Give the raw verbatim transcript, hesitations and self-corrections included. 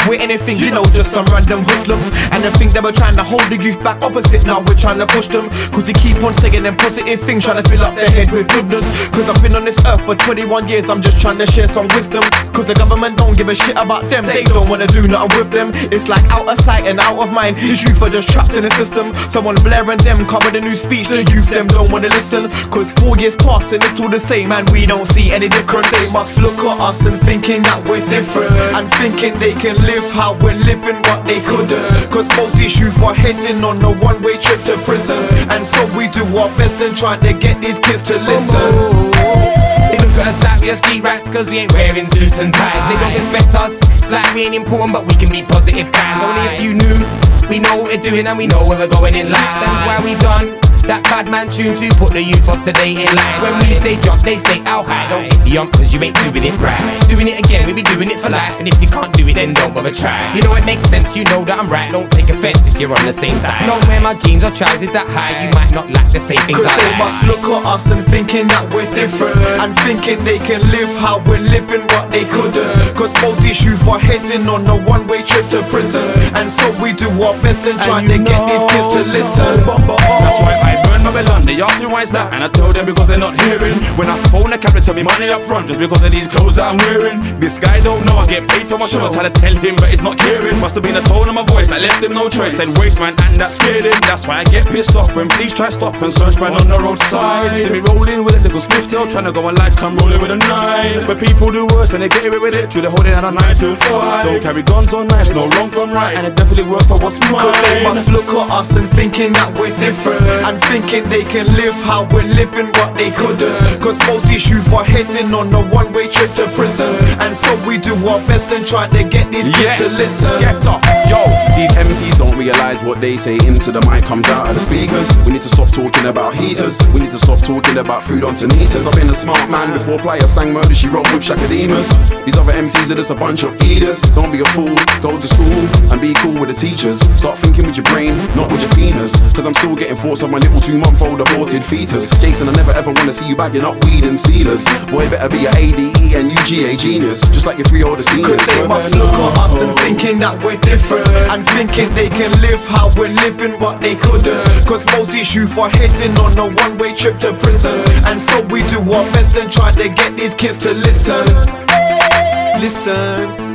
with anything, you know, just some random hoodlums. And they think they were trying to hold the youth back opposite, now we're trying to push them. Cause we keep on saying them positive things, trying to fill up their head with goodness. Cause I've been on this earth for twenty-one years, I'm just trying to share some wisdom. Cause the government don't give a shit about them, they don't wanna do nothing with them. It's like out of sight and out of mind, these youth are just trapped in the system. Someone blaring them, come with a new speech, the youth them don't wanna listen. Cause four years past and it's all the same, and we don't see any difference. They must look at us and thinking that we're different, and thinking they can live how we're living, but they couldn't. Cause most these youth are heading on a one-way trip to prison, and so we do our best and try to get these kids to listen. They look at us like we are street rats cause we ain't wearing suits and ties. They don't respect us, it's like we ain't important but we can be positive guys. Only if you knew, we know what we're doing and we know where we're going in life. That's why we done that bad man tune to put the youth of today in line. When we say jump, they say how high. Don't get beyond cause you ain't doing it right. Doing it again, we be doing it for life. And if you can't do it, then don't bother try. You know it makes sense, you know that I'm right. Don't take offense if you're on the same side. Don't wear my jeans or trousers that high. You might not like the same things I like. Cause they like. must look at us and thinking that we're different, and thinking they can live how we're living, but they couldn't. Cause most these youth are heading on a one-way trip to prison, and so we do our best and try to get these kids to listen. That's why I burn my Babylon. They ask me why it's that, and I told them because they're not hearing. When I phone the cab, they tell me money up front just because of these clothes that I'm wearing. This guy don't know I get paid for my show. I try to tell him, but he's not hearing. Must have been the tone of my voice that left him no choice. Said waste man, and that scared him. That's why I get pissed off when police try stop and search man on the roadside. See me rolling with a little spliff tail, trying to go on like I'm rolling with a nine. But people do worse and they get away with it. Through the whole day at a nine to five. Don't carry guns on nights, no wrong from right, and it definitely work for what's mine. Cause they must look at us and thinking that we're different, and thinking they can live how we're living, but they couldn't. Cause most these youth are heading on a one-way trip to prison, and so we do our best and try to get these kids yeah. to listen. Skepta, yo, these M Cs don't realise what they say into the mic comes out of the speakers. We need to stop talking about heaters. We need to stop talking about food on Tanitas. I've been a smart man before Playa sang Murder She Wrote with Shakademus. These other M Cs are just a bunch of idiots. Don't be a fool, go to school and be cool with the teachers. Start thinking with your brain, not with your penis. Cause I'm still getting thoughts of my little two-month-old aborted fetus. Jason, I never ever wanna see you bagging up weed and sealers. Boy, better be a A D E and U G A genius, just like your three older seniors. Cause they must look at us and thinking that we're different, and thinking they can live how we're living, but they couldn't. Cause most these youth are heading on a one-way trip to prison, and so we do our best and try to get these kids to listen. Listen.